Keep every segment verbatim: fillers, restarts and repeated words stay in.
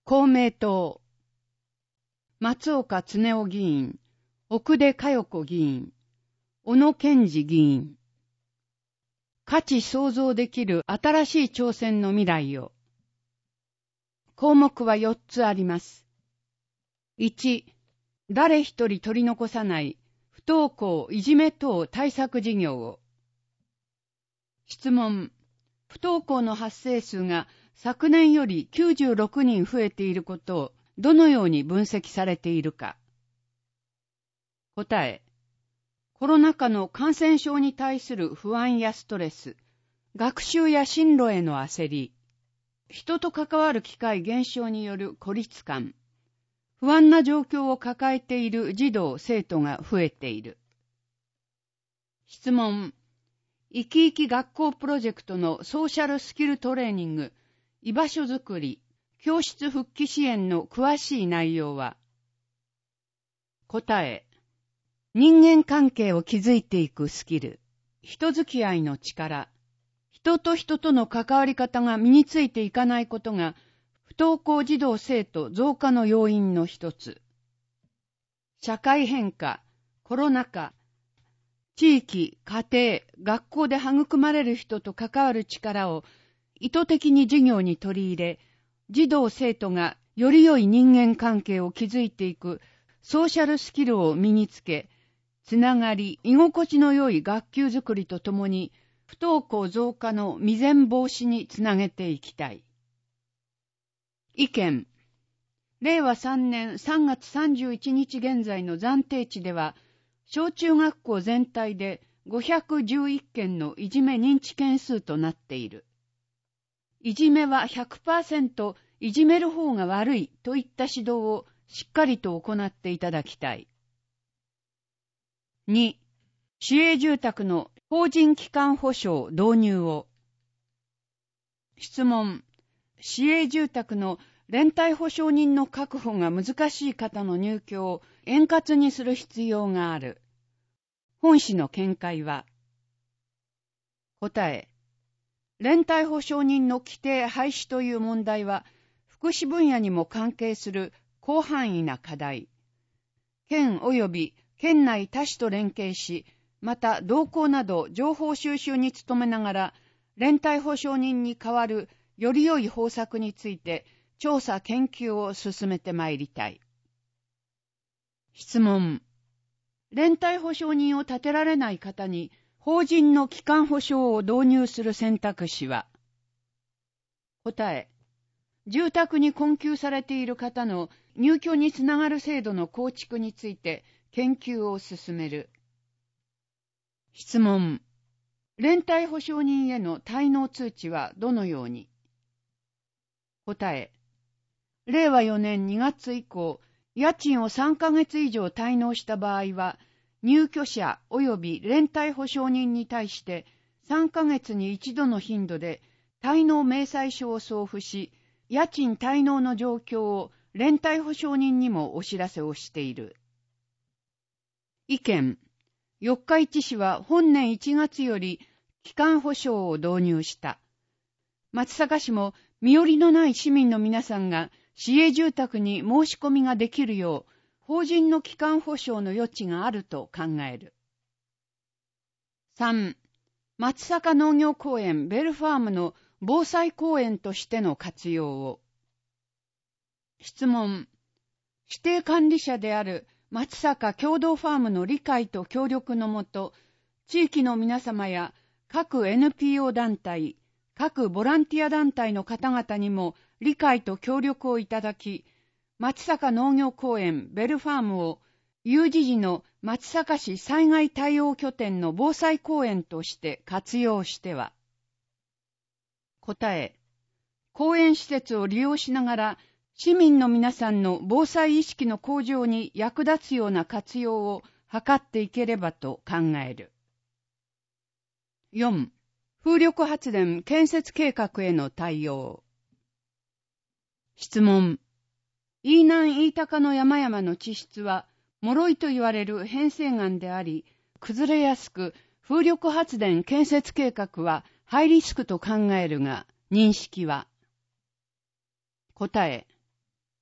公明党、松岡恒夫議員、奥出佳代子議員、小野健二議員。価値創造できる新しい挑戦の未来を。項目はよっつあります。いち、誰一人取り残さない不登校いじめ等対策事業を。質問。不登校の発生数が昨年よりきゅうじゅうろくにん増えていることをどのように分析されているか。答え。コロナ禍の感染症に対する不安やストレス、学習や進路への焦り、人と関わる機会減少による孤立感、不安な状況を抱えている児童・生徒が増えている。質問。生き生き学校プロジェクトのソーシャルスキルトレーニング、居場所づくり、教室復帰支援の詳しい内容は。答え。人間関係を築いていくスキル、人付き合いの力、人と人との関わり方が身についていかないことが、不登校児童生徒増加の要因の一つ。社会変化、コロナ禍、地域、家庭、学校で育まれる人と関わる力を意図的に授業に取り入れ、児童生徒がより良い人間関係を築いていくソーシャルスキルを身につけ、つながり、居心地の良い学級づくりとともに、不登校増加の未然防止につなげていきたい。意見。れいわさんねんさんがつさんじゅういちにち現在の暫定値では、小中学校全体でごひゃくじゅういっけんのいじめ認知件数となっている。いじめは ひゃくパーセント いじめる方が悪いといった指導をしっかりと行っていただきたい。に、市営住宅の法人基幹保証導入を。質問。市営住宅の連帯保証人の確保が難しい方の入居を円滑にする必要がある。本市の見解は。答え。連帯保証人の規定廃止という問題は、福祉分野にも関係する広範囲な課題。県及び県内他市と連携し、また動向など情報収集に努めながら、連帯保証人に代わるより良い方策について調査研究を進めてまいりたい。質問。連帯保証人を立てられない方に法人の基幹保証を導入する選択肢は。答え。住宅に困窮されている方の入居につながる制度の構築について研究を進める。質問。連帯保証人への滞納通知はどのように。答え。れいわよねんにがつ以降、家賃をさんかげつ以上滞納した場合は、入居者及び連帯保証人に対してさんかげつに一度の頻度で滞納明細書を送付し、家賃滞納の状況を連帯保証人にもお知らせをしている。意見。四日市市は本年いちがつより基幹保証を導入した。松阪市も身寄りのない市民の皆さんが市営住宅に申し込みができるよう、法人の基幹保証の余地があると考える。さん. 松阪農業公園ベルファームの防災公園としての活用を。質問。指定管理者である松阪共同ファームの理解と協力のもと、地域の皆様や各 エヌピーオー 団体、各ボランティア団体の方々にも理解と協力をいただき、松阪農業公園ベルファームを有事時の松阪市災害対応拠点の防災公園として活用しては。答え。公園施設を利用しながら、市民の皆さんの防災意識の向上に役立つような活用を図っていければと考える。よん. 風力発電建設計画への対応。質問。飯南飯高の山々の地質は、脆いと言われる変成岩であり、崩れやすく、風力発電建設計画はハイリスクと考えるが、認識は。答え。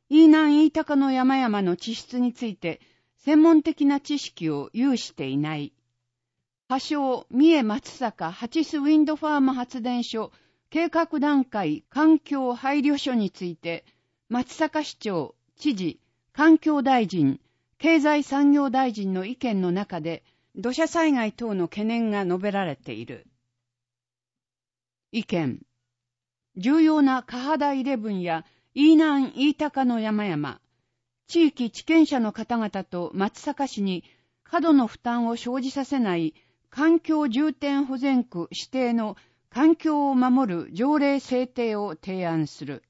飯南飯高の山々の地質について専門的な知識を有していない。破傷三重松阪ハチスウィンドファーム発電所計画段階環境配慮書について、松阪市長、知事、環境大臣、経済産業大臣の意見の中で、土砂災害等の懸念が述べられている。意見。重要なカハダイレブンや飯南飯高の山々、地域地権者の方々と松阪市に過度の負担を生じさせない環境重点保全区指定の環境を守る条例制定を提案する。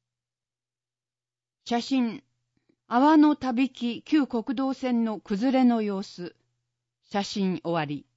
写真。阿波の旅木旧国道線の崩れの様子。写真終わり。